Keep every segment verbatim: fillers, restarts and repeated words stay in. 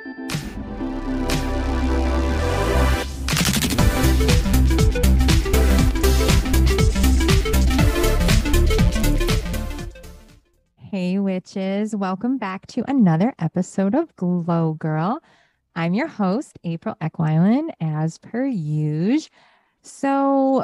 Hey, witches. Welcome back to another episode of Glow Girl. I'm your host, April Eckweilen, as per usual. So,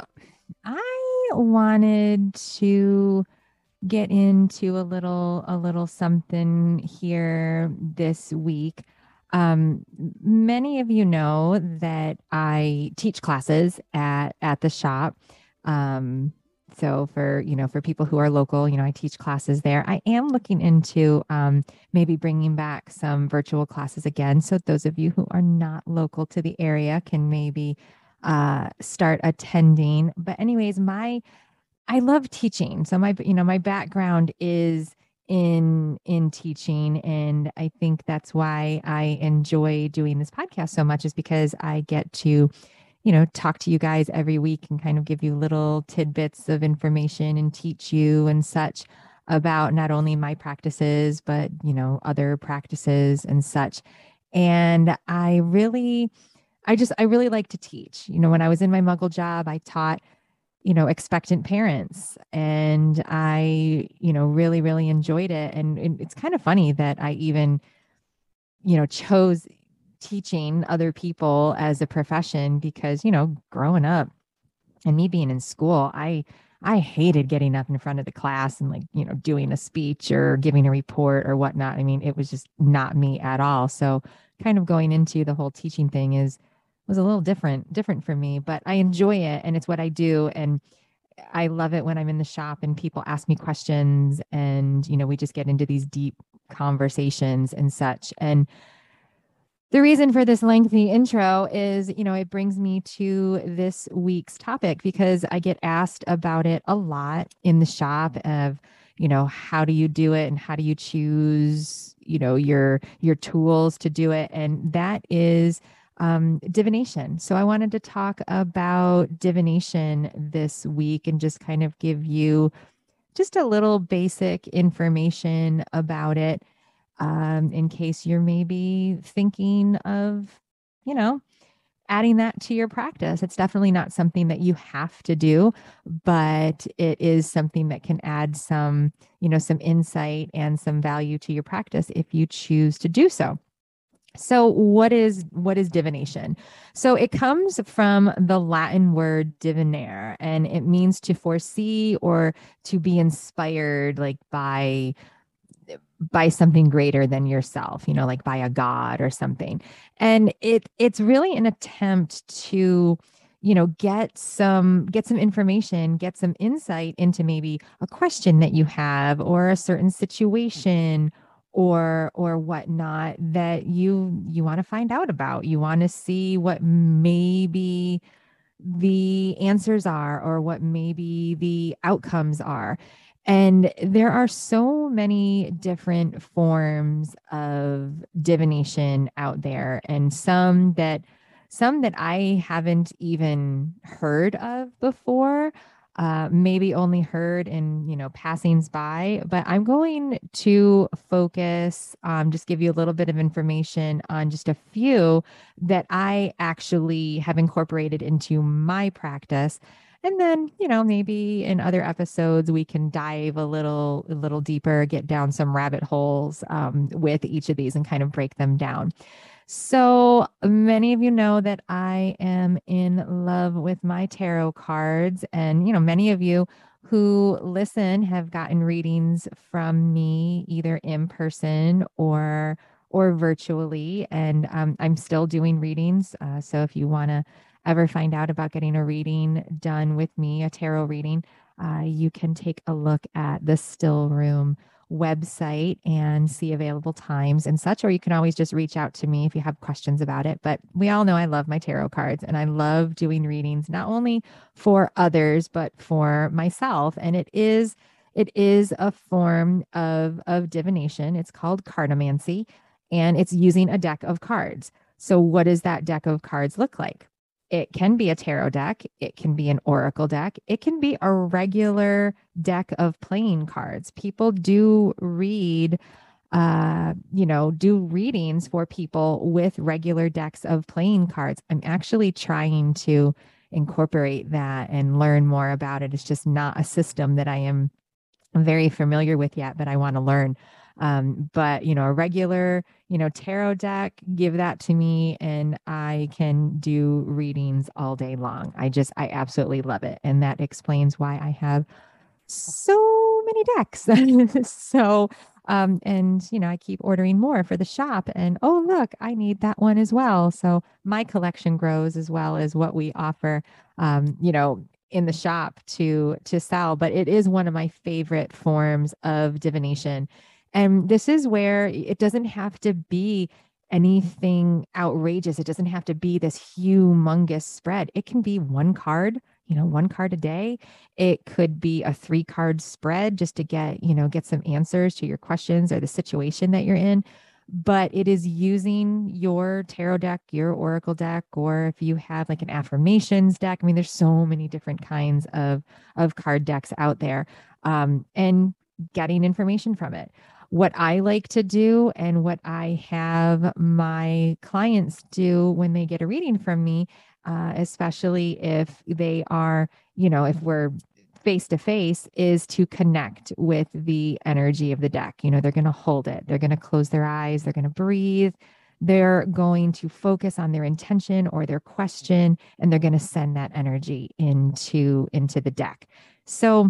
I wanted to get into a little a little something here this week. Um, Many of you know that I teach classes at at the shop. Um, so for you know for people who are local, you know I teach classes there. I am looking into um, maybe bringing back some virtual classes again. So those of you who are not local to the area can maybe uh, start attending. But anyways, my I love teaching. So my, you know, my background is in in teaching, and I think that's why I enjoy doing this podcast so much, is because I get to, you know, talk to you guys every week and kind of give you little tidbits of information and teach you and such about not only my practices, but, you know, other practices and such. And I really I just I really like to teach. You know, when I was in my muggle job, I taught you know, expectant parents. And I, you know, really, really enjoyed it. And it- it's kind of funny that I even, you know, chose teaching other people as a profession because, you know, growing up and me being in school, I, I hated getting up in front of the class and like, you know, doing a speech or giving a report or whatnot. I mean, it was just not me at all. So kind of going into the whole teaching thing is was a little different, different for me, but I enjoy it and it's what I do. And I love it when I'm in the shop and people ask me questions and, you know, we just get into these deep conversations and such. And the reason for this lengthy intro is, you know, it brings me to this week's topic because I get asked about it a lot in the shop of, you know, how do you do it and how do you choose, you know, your your tools to do it? And that is um, divination. So I wanted to talk about divination this week and just kind of give you just a little basic information about it um, in case you're maybe thinking of, you know, adding that to your practice. It's definitely not something that you have to do, but it is something that can add some, you know, some insight and some value to your practice if you choose to do so. So what is what is divination? So it comes from the Latin word divinare, and it means to foresee or to be inspired like by by something greater than yourself, you know, like by a god or something. And it it's really an attempt to, you know, get some get some information, get some insight into maybe a question that you have or a certain situation or or whatnot that you you want to find out about. You want to see what maybe the answers are or what maybe the outcomes are. And there are so many different forms of divination out there, and some that some that I haven't even heard of before, uh, maybe only heard in, you know, passings by. But I'm going to focus, um, just give you a little bit of information on just a few that I actually have incorporated into my practice. And then, you know, maybe in other episodes we can dive a little a little deeper, get down some rabbit holes um, with each of these and kind of break them down. So many of you know that I am in love with my tarot cards, and you know, many of you who listen have gotten readings from me either in person or or virtually, and um, I'm still doing readings. Uh, so if you want to ever find out about getting a reading done with me, a tarot reading, uh, you can take a look at the Still Room website and see available times and such, or you can always just reach out to me if you have questions about it. But we all know I love my tarot cards and I love doing readings, not only for others, but for myself. And it is it is a form of of divination. It's called cartomancy, and it's using a deck of cards. So what does that deck of cards look like? It can be a tarot deck. It can be an oracle deck. It can be a regular deck of playing cards. People do read uh, you know, do readings for people with regular decks of playing cards. I'm actually trying to incorporate that and learn more about it. It's just not a system that I am very familiar with yet, but I want to learn. Um, but you know, a regular, you know, tarot deck, give that to me and I can do readings all day long. I just, I absolutely love it. And that explains why I have so many decks. so, um, and you know, I keep ordering more for the shop and oh, look, I need that one as well. So my collection grows as well as what we offer, um, you know, in the shop to to sell, but it is one of my favorite forms of divination. And this is where it doesn't have to be anything outrageous. It doesn't have to be this humongous spread. It can be one card, you know, one card a day. It could be a three card spread just to get, you know, get some answers to your questions or the situation that you're in. But it is using your tarot deck, your oracle deck, or if you have like an affirmations deck. I mean, there's so many different kinds of of card decks out there, um, and getting information from it. What I like to do and what I have my clients do when they get a reading from me, uh, especially if they are, you know, if we're face to face, is to connect with the energy of the deck. You know, they're going to hold it, they're going to close their eyes, they're going to breathe, they're going to focus on their intention or their question, and they're going to send that energy into into the deck. So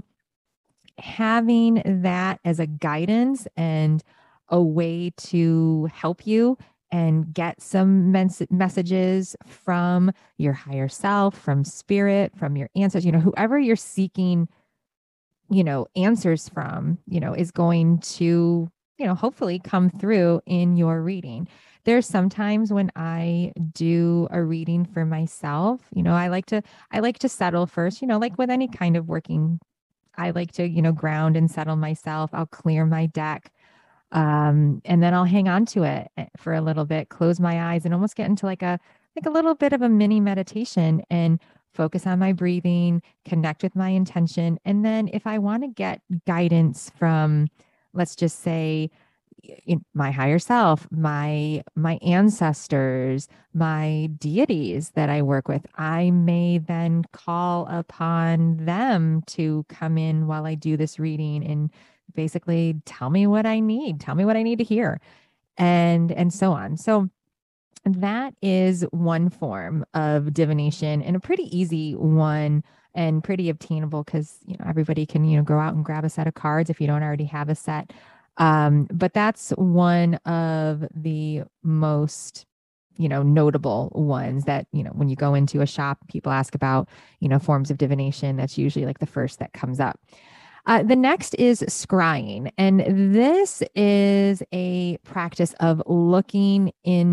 having that as a guidance and a way to help you and get some mens- messages from your higher self, from spirit, from your ancestors, you know, whoever you're seeking, you know, answers from, you know, is going to, you know, hopefully come through in your reading. There's sometimes when I do a reading for myself, you know, I like to I like to settle first, you know, like with any kind of working, I like to, you know, ground and settle myself. I'll clear my deck. Um, and then I'll hang on to it eh, for a little bit, close my eyes and almost get into like a like a little bit of a mini meditation and focus on my breathing, connect with my intention. And then if I want to get guidance from, let's just say, in my higher self, my my ancestors, my deities that I work with, I may then call upon them to come in while I do this reading and basically tell me what I need, tell me what I need to hear, and and so on. So that is one form of divination and a pretty easy one and pretty obtainable because you know everybody can you know go out and grab a set of cards if you don't already have a set. Um, but that's one of the most you know notable ones that you know when you go into a shop, people ask about you know forms of divination. That's usually like the first that comes up. Uh, the next is scrying, and this is a practice of looking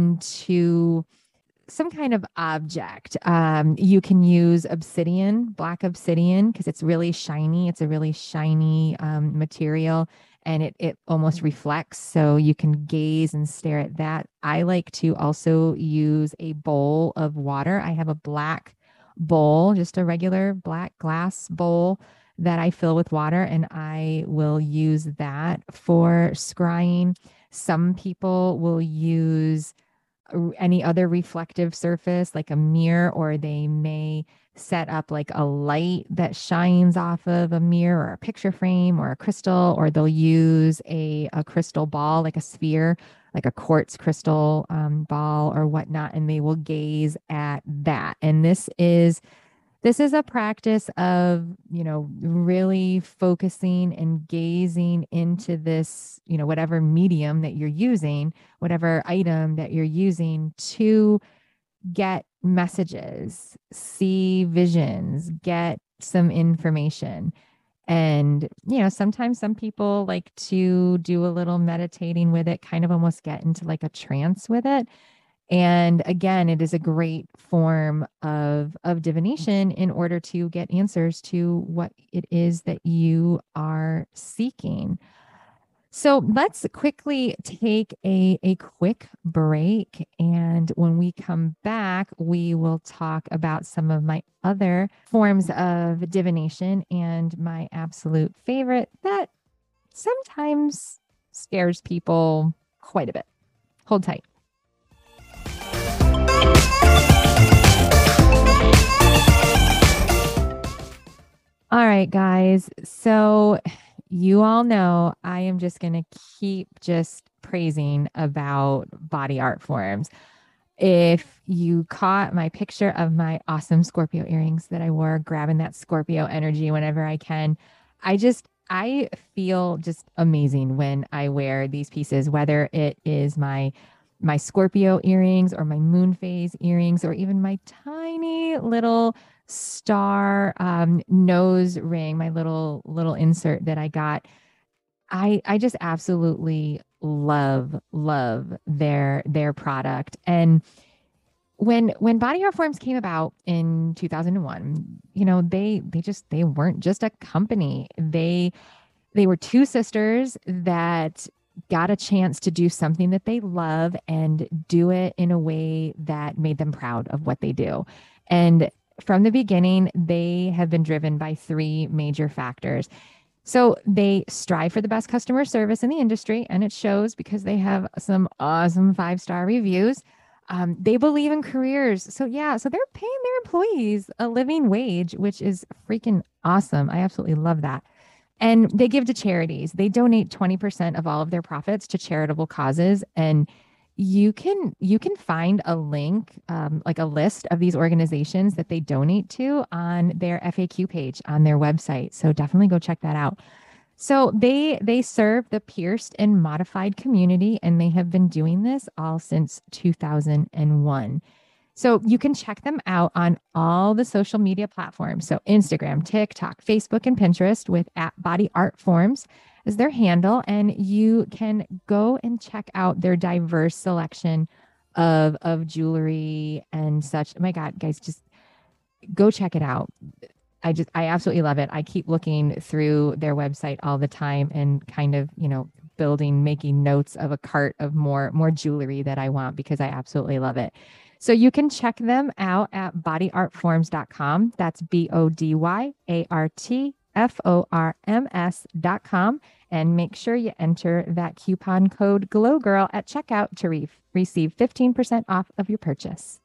into some kind of object. Um, you can use obsidian, black obsidian, because it's really shiny. It's a really shiny um, material and it, it almost reflects. So you can gaze and stare at that. I like to also use a bowl of water. I have a black bowl, just a regular black glass bowl that I fill with water, and I will use that for scrying. Some people will use any other reflective surface like a mirror, or they may set up like a light that shines off of a mirror or a picture frame or a crystal, or they'll use a, a crystal ball, like a sphere, like a quartz crystal um, ball or whatnot, and they will gaze at that. And this is this is a practice of, you know, really focusing and gazing into this, you know, whatever medium that you're using, whatever item that you're using to get messages, see visions, get some information. And, you know, sometimes some people like to do a little meditating with it, kind of almost get into like a trance with it. And again, it is a great form of, of divination in order to get answers to what it is that you are seeking. So let's quickly take a, a quick break. And when we come back, we will talk about some of my other forms of divination and my absolute favorite that sometimes scares people quite a bit. Hold tight. All right, guys. So you all know I am just going to keep just praising about Body Art Forms. If you caught my picture of my awesome Scorpio earrings that I wore, grabbing that Scorpio energy whenever I can, I just, I feel just amazing when I wear these pieces, whether it is my my Scorpio earrings or my moon phase earrings or even my tiny little star um, nose ring, my little little insert that I got. I I just absolutely love love their their product. And when when Body Art Forms came about in two thousand one, you know, they they just they weren't just a company. They they were two sisters that got a chance to do something that they love and do it in a way that made them proud of what they do. And from the beginning, they have been driven by three major factors. So they strive for the best customer service in the industry, and it shows because they have some awesome five star reviews. Um, they believe in careers. So, yeah, so they're paying their employees a living wage, which is freaking awesome. I absolutely love that. And they give to charities. They donate twenty percent of all of their profits to charitable causes. And you can you can find a link, um, like a list of these organizations that they donate to on their F A Q page on their website. So definitely go check that out. So they they serve the pierced and modified community, and they have been doing this all since two thousand one. So you can check them out on all the social media platforms. So Instagram, TikTok, Facebook, and Pinterest with at Body Art Forms as their handle. And you can go and check out their diverse selection of, of jewelry and such. Oh my God, guys, just go check it out. I just, I absolutely love it. I keep looking through their website all the time and kind of, you know, building, making notes of a cart of more, more jewelry that I want because I absolutely love it. So you can check them out at body art forms dot com. That's B O D Y A R T F O R M S dot com. And make sure you enter that coupon code GLOWGIRL at checkout to re- receive fifteen percent off of your purchase.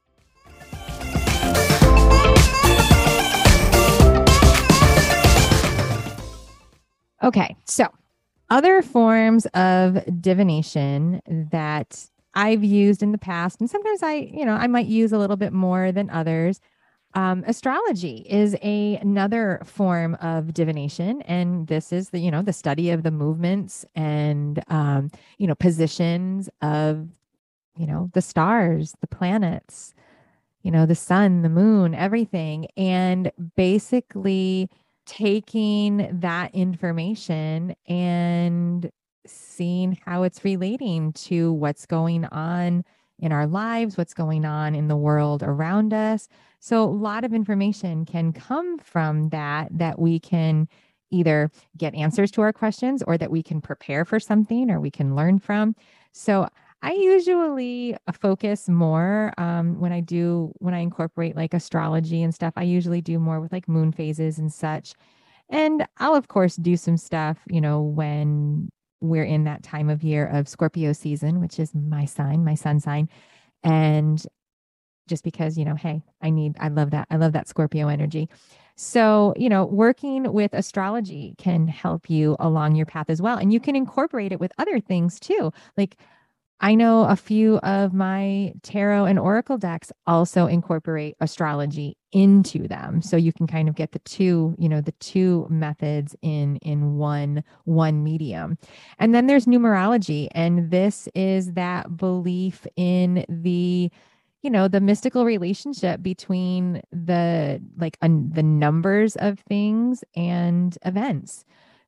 Okay, so other forms of divination that I've used in the past, and sometimes I, you know, I might use a little bit more than others. Um, astrology is a, another form of divination, and this is the, you know, the study of the movements and, um, you know, positions of, you know, the stars, the planets, you know, the sun, the moon, everything, and basically taking that information and seeing how it's relating to what's going on in our lives, what's going on in the world around us. So a lot of information can come from that, that we can either get answers to our questions or that we can prepare for something or we can learn from. So I usually focus more um, when I do, when I incorporate like astrology and stuff, I usually do more with like moon phases and such. And I'll, of course, do some stuff, you know, when we're in that time of year of Scorpio season, which is my sign, my sun sign. And just because, you know, hey, I need, I love that. I love that Scorpio energy. So, you know, working with astrology can help you along your path as well. And you can incorporate it with other things too. Like I know a few of my tarot and oracle decks also incorporate astrology into them. So you can kind of get the two, you know, the two methods in in one one medium. And then there's numerology, and this is that belief in the, you know, the mystical relationship between the like un, the numbers of things and events.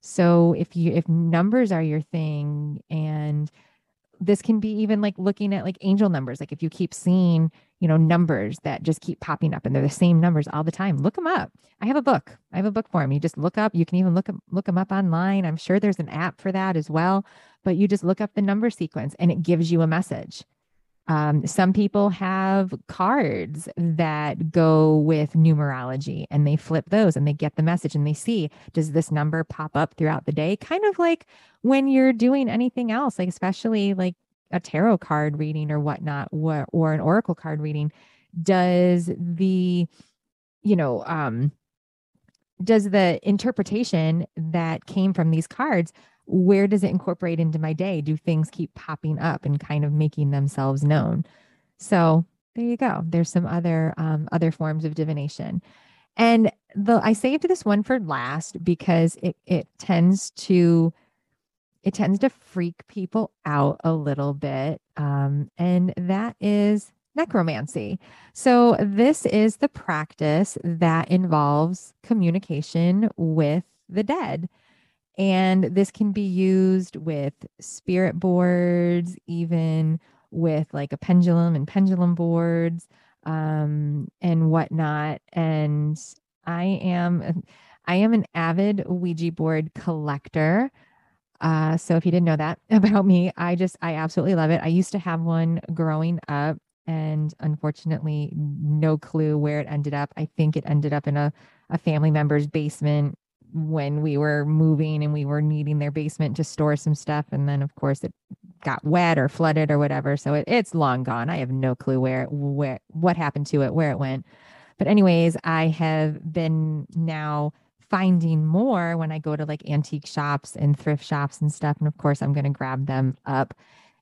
So if you if numbers are your thing, and this can be even like looking at like angel numbers. Like if you keep seeing, you know, numbers that just keep popping up and they're the same numbers all the time, look them up. I have a book. I have a book for them. You just look up, you can even look, look them up online. I'm sure there's an app for that as well, but you just look up the number sequence and it gives you a message. Um, some people have cards that go with numerology and they flip those and they get the message and they see, does this number pop up throughout the day? Kind of like when you're doing anything else, like especially like a tarot card reading or whatnot, or, or an oracle card reading. Does the, you know, um, does the interpretation that came from these cards, where does it incorporate into my day? Do things keep popping up and kind of making themselves known? So there you go. There's some other um, other forms of divination. And the I saved this one for last because it it tends to it tends to freak people out a little bit. Um, and that is necromancy. So, this is the practice that involves communication with the dead. And this can be used with spirit boards, even with like a pendulum and pendulum boards um, and whatnot. And I am I am an avid Ouija board collector. Uh, so if you didn't know that about me, I just, I absolutely love it. I used to have one growing up and unfortunately, no clue where it ended up. I think it ended up in a, a family member's basement when we were moving and we were needing their basement to store some stuff. And then of course it got wet or flooded or whatever. So it, it's long gone. I have no clue where, where, what happened to it, where it went. But anyways, I have been now finding more when I go to like antique shops and thrift shops and stuff. And of course, I'm going to grab them up.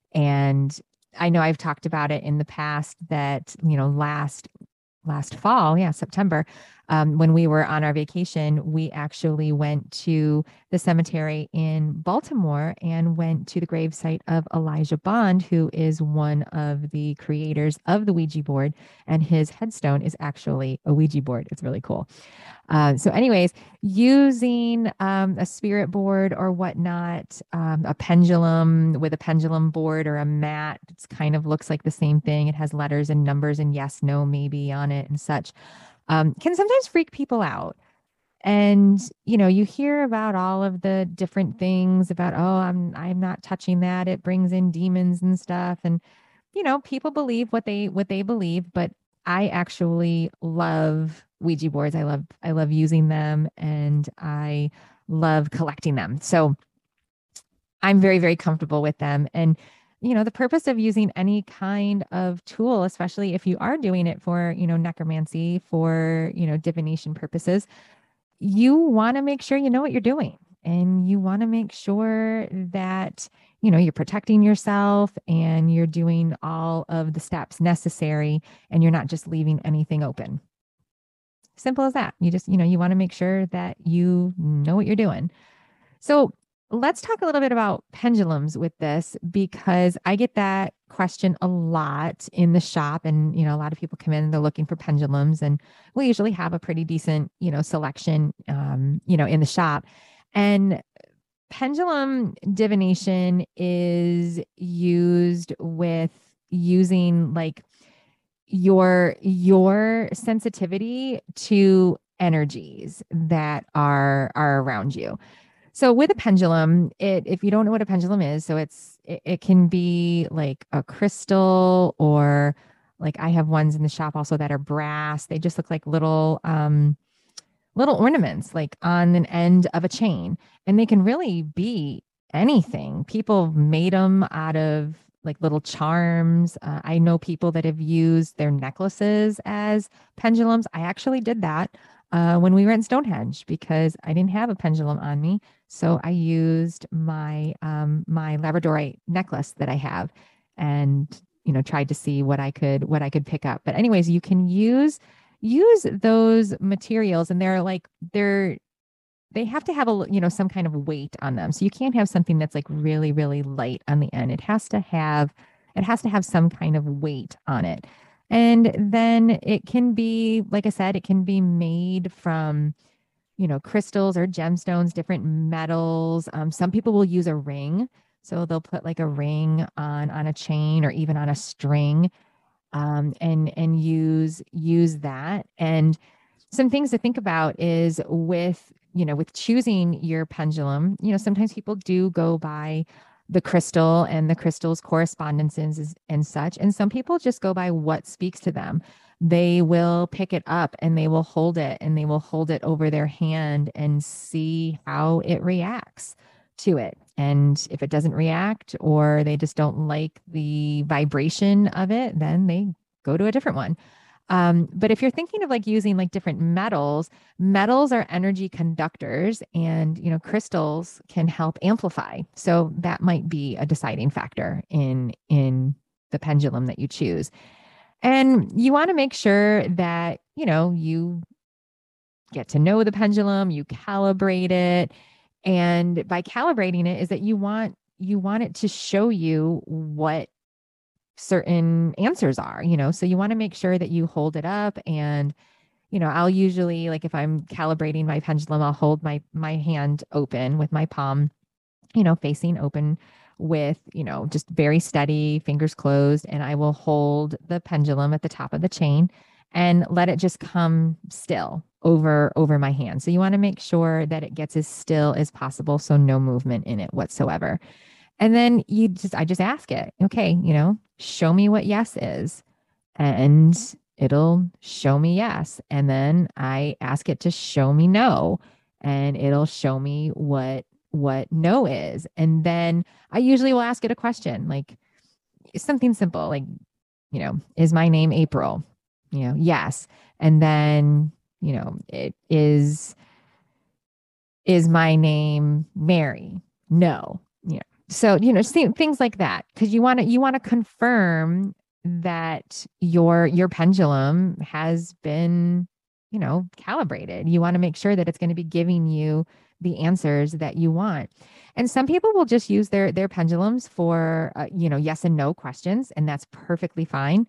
And I know I've talked about it in the past that, you know, last last fall, yeah, September, um, when we were on our vacation, we actually went to the cemetery in Baltimore and went to the gravesite of Elijah Bond, who is one of the creators of the Ouija board, and his headstone is actually a Ouija board. It's really cool. Uh, so, anyways, using um, a spirit board or whatnot, um, a pendulum with a pendulum board or a mat, it kind of looks like the same thing. It has letters and numbers and yes, no, maybe on it and such. Um, can sometimes freak people out. And you know, you hear about all of the different things about, oh, I'm I'm not touching that. It brings in demons and stuff. And you know, people believe what they what they believe, but I actually love Ouija boards. I love I love using them and I love collecting them. So I'm very, very comfortable with them. And you know, the purpose of using any kind of tool, especially if you are doing it for, you know, necromancy, for, you know, divination purposes, you want to make sure you know what you're doing. And you want to make sure that, you know, you're protecting yourself and you're doing all of the steps necessary and you're not just leaving anything open. Simple as that. You just, you know, you want to make sure that you know what you're doing. So let's talk a little bit about pendulums with this because I get that question a lot in the shop. And, you know, a lot of people come in and they're looking for pendulums and we usually have a pretty decent, you know, selection, um, you know, in the shop. And pendulum divination is used with using like your your sensitivity to energies that are are around you. So with a pendulum, it if you don't know what a pendulum is, so it's it, it can be like a crystal or like I have ones in the shop also that are brass. They just look like little um little ornaments like on an end of a chain and they can really be anything. People made them out of like little charms. Uh, I know people that have used their necklaces as pendulums. I actually did that uh, when we were in Stonehenge because I didn't have a pendulum on me. So I used my um, my Labradorite necklace that I have and you know tried to see what I could what I could pick up. But anyways, you can use use those materials and they're like they're they have to have a you know some kind of weight on them, so you can't have something that's like really really light on the end. It has to have it has to have some kind of weight on it. And then it can be, like I said, it can be made from you know crystals or gemstones, different metals. Um, some people will use a ring, so they'll put like a ring on on a chain or even on a string, um, and and use use that. And some things to think about is with you know with choosing your pendulum. You know, sometimes people do go by the crystal and the crystal's correspondences and such. And some people just go by what speaks to them. They will pick it up and they will hold it and they will hold it over their hand and see how it reacts to it. And if it doesn't react or they just don't like the vibration of it, then they go to a different one. Um, but if you're thinking of like using like different metals, metals are energy conductors and, you know, crystals can help amplify. So that might be a deciding factor in, in the pendulum that you choose. And you want to make sure that, you know, you get to know the pendulum, you calibrate it. And by calibrating it is that you want, you want it to show you what certain answers are, you know, so you want to make sure that you hold it up. And, you know, I'll usually, like if I'm calibrating my pendulum, I'll hold my my hand open with my palm, you know, facing open with, you know, just very steady, fingers closed, and I will hold the pendulum at the top of the chain and let it just come still over over my hand. So you want to make sure that it gets as still as possible, so no movement in it whatsoever. And then you just, I just ask it, okay, you know, show me what yes is. And it'll show me yes. And then I ask it to show me no. And it'll show me what what no is. And then I usually will ask it a question, like something simple, like, you know, is my name April? You know, yes. And then, you know, it is is my name Mary? No. You know, so, you know, things like that, because you want to you want to confirm that your your pendulum has been, you know, calibrated. You want to make sure that it's going to be giving you the answers that you want. And some people will just use their their pendulums for uh, you know, yes and no questions, and that's perfectly fine.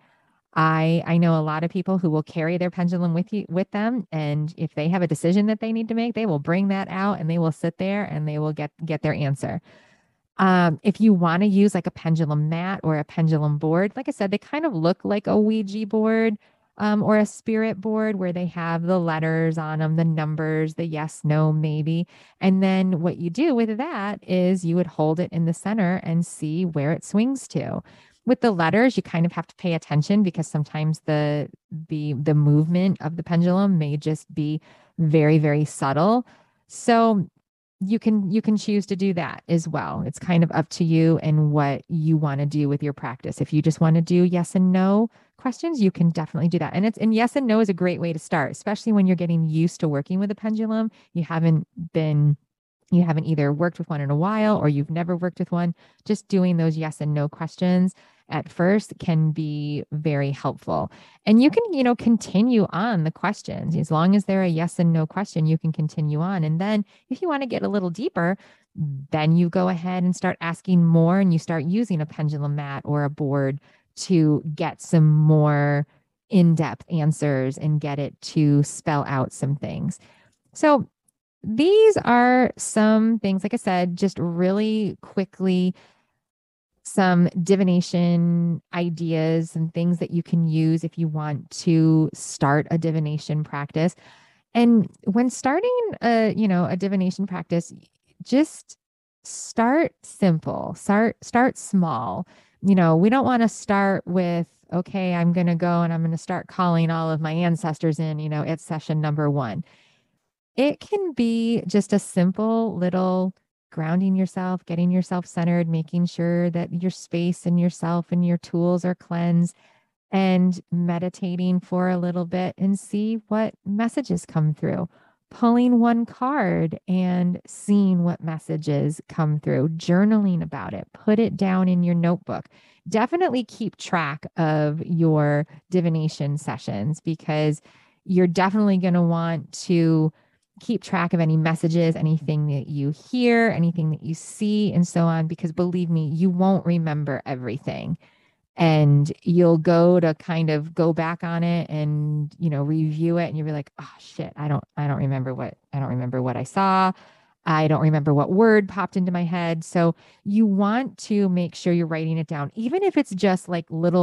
I I know a lot of people who will carry their pendulum with you with them, and if they have a decision that they need to make, they will bring that out and they will sit there and they will get get their answer. Um, if you want to use like a pendulum mat or a pendulum board, like I said, they kind of look like a Ouija board um, or a spirit board where they have the letters on them, the numbers, the yes, no, maybe. And then what you do with that is you would hold it in the center and see where it swings to. With the letters, you kind of have to pay attention because sometimes the the the movement of the pendulum may just be very, very subtle. So you can you can choose to do that as well. It's kind of up to you and what you want to do with your practice. If you just want to do yes and no questions, you can definitely do that. And it's and yes and no is a great way to start, especially when you're getting used to working with a pendulum. You haven't been you haven't either worked with one in a while or you've never worked with one. Just doing those yes and no questions at first can be very helpful. And you can, you know, continue on the questions. As long as they're a yes and no question, you can continue on. And then if you want to get a little deeper, then you go ahead and start asking more and you start using a pendulum mat or a board to get some more in-depth answers and get it to spell out some things. So these are some things, like I said, just really quickly, some divination ideas and things that you can use if you want to start a divination practice. And when starting a, you know, a divination practice, just start simple, start, start small. You know, we don't want to start with, okay, I'm going to go and I'm going to start calling all of my ancestors in, you know, it's session number one. It can be just a simple little grounding yourself, getting yourself centered, making sure that your space and yourself and your tools are cleansed, and meditating for a little bit and see what messages come through. Pulling one card and seeing what messages come through, journaling about it, put it down in your notebook. Definitely keep track of your divination sessions because you're definitely going to want to keep track of any messages, anything that you hear, anything that you see, and so on, because believe me, you won't remember everything. And you'll go to kind of go back on it and, you know, review it and you'll be like, oh shit, I don't, I don't remember what, I don't remember what I saw. I don't remember what word popped into my head. So you want to make sure you're writing it down, even if it's just like little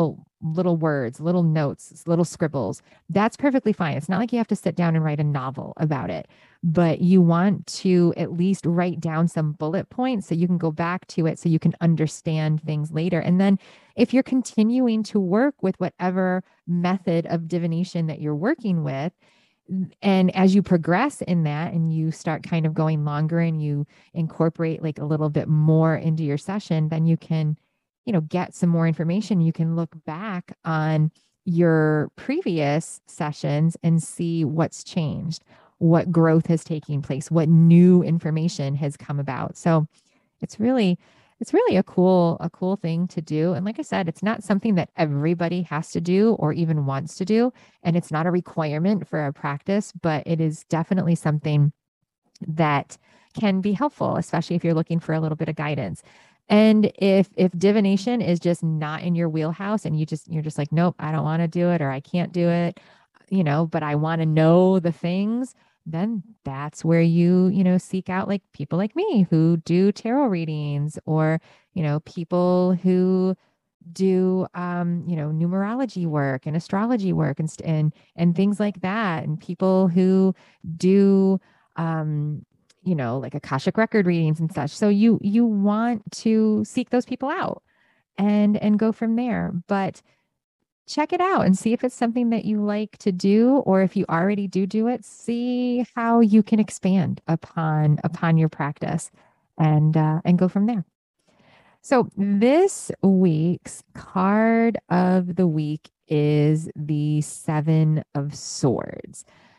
little words, little notes, little scribbles. That's perfectly fine. It's not like you have to sit down and write a novel about it, but you want to at least write down some bullet points so you can go back to it so you can understand things later. And then if you're continuing to work with whatever method of divination that you're working with, and as you progress in that and you start kind of going longer and you incorporate like a little bit more into your session, then you can, you know, get some more information. You can look back on your previous sessions and see what's changed, what growth has taken place, what new information has come about. So it's really it's really a cool a cool thing to do. And like I said, it's not something that everybody has to do or even wants to do, and it's not a requirement for a practice, but it is definitely something that can be helpful, especially if you're looking for a little bit of guidance. And if if divination is just not in your wheelhouse and you just you're just like, nope, I don't want to do it, or I can't do it, you know, but I want to know the things, then that's where you, you know, seek out like people like me who do tarot readings, or, you know, people who do, um, you know, numerology work and astrology work and, st- and, and things like that. And people who do, um, you know, like Akashic record readings and such. So you, you want to seek those people out and, and go from there. But check it out and see if it's something that you like to do, or if you already do do it, see how you can expand upon upon your practice, and uh, and go from there. So this week's card of the week is the Seven of Swords.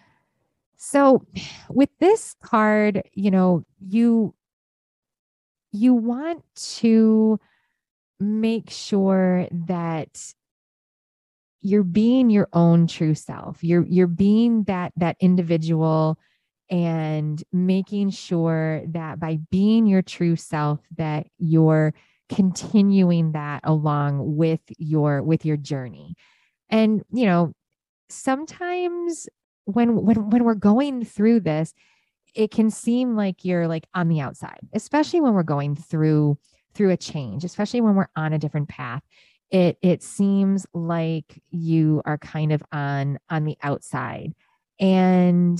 So with this card, you know, you you want to make sure that you're being your own true self. You're you're being that that individual, and making sure that by being your true self that you're continuing that along with your with your journey. And you know, sometimes when when when we're going through this, it can seem like you're like on the outside, especially when we're going through through a change, especially when we're on a different path. It it seems like you are kind of on on the outside, and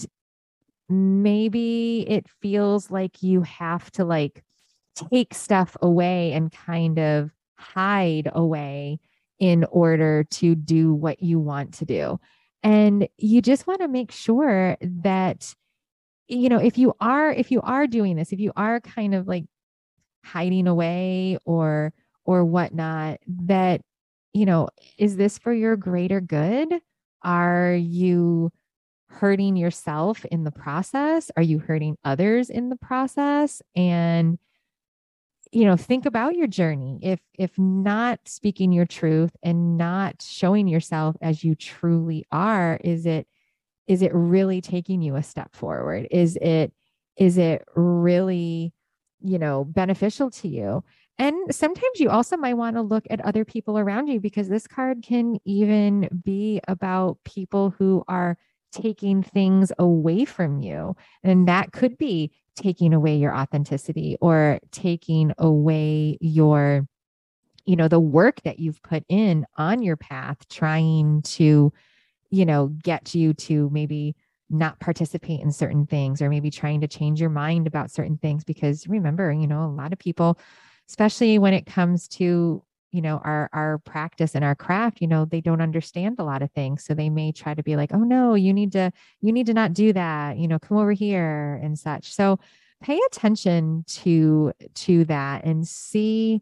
maybe it feels like you have to like take stuff away and kind of hide away in order to do what you want to do. And you just want to make sure that, you know, if you are if you are doing this, if you are kind of like hiding away or or whatnot, that, you know, is this for your greater good? Are you hurting yourself in the process? Are you hurting others in the process? And, you know, think about your journey. If if not speaking your truth and not showing yourself as you truly are, is it is it really taking you a step forward? Is it is it really, you know, beneficial to you? And sometimes you also might want to look at other people around you, because this card can even be about people who are taking things away from you. And that could be taking away your authenticity, or taking away your, you know, the work that you've put in on your path, trying to, you know, get you to maybe not participate in certain things, or maybe trying to change your mind about certain things. Because remember, you know, a lot of people, especially when it comes to, you know, our our practice and our craft, you know, they don't understand a lot of things. So they may try to be like, oh no, you need to, you need to not do that, you know, come over here and such. So pay attention to to that and see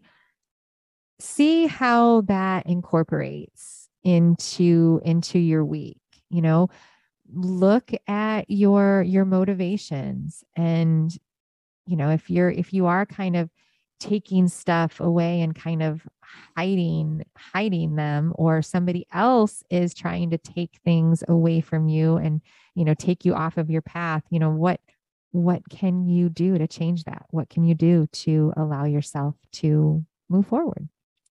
see how that incorporates into into your week. You know, look at your your motivations, and, you know, if you're if you are kind of taking stuff away and kind of hiding hiding them, or somebody else is trying to take things away from you and, you know, take you off of your path, you know, what what can you do to change that? What can you do to allow yourself to move forward?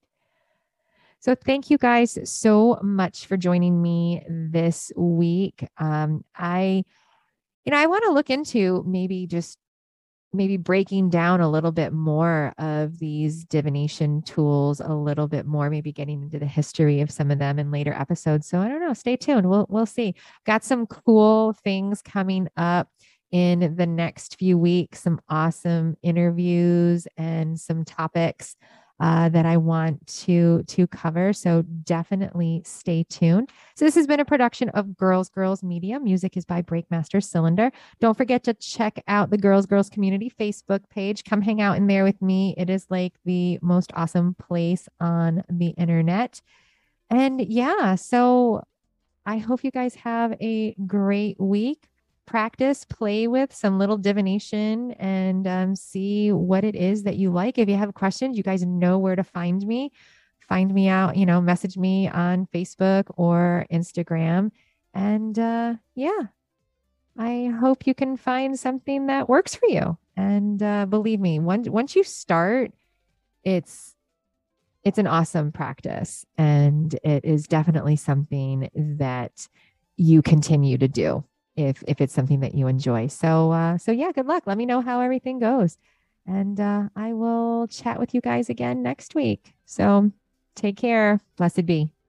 So thank you guys so much for joining me this week. Um, I, you know, I want to look into maybe just maybe breaking down a little bit more of these divination tools a little bit more, maybe getting into the history of some of them in later episodes. So I don't know, stay tuned. We'll we'll see. Got some cool things coming up in the next few weeks, some awesome interviews and some topics uh, that I want to to cover. So definitely stay tuned. So this has been a production of Girls Girls Media. Music is by Breakmaster Cylinder. Don't forget to check out the Girls Girls Community Facebook page. Come hang out in there with me. It is like the most awesome place on the internet. And yeah, so I hope you guys have a great week. Practice, play with some little divination and um, see what it is that you like. If you have questions, you guys know where to find me. Find me out, you know, message me on Facebook or Instagram. And uh, yeah, I hope you can find something that works for you. And uh, believe me, once once you start, it's it's an awesome practice, and it is definitely something that you continue to do if if it's something that you enjoy. So uh, so yeah, good luck. Let me know how everything goes, and uh, I will chat with you guys again next week. So take care. Blessed be.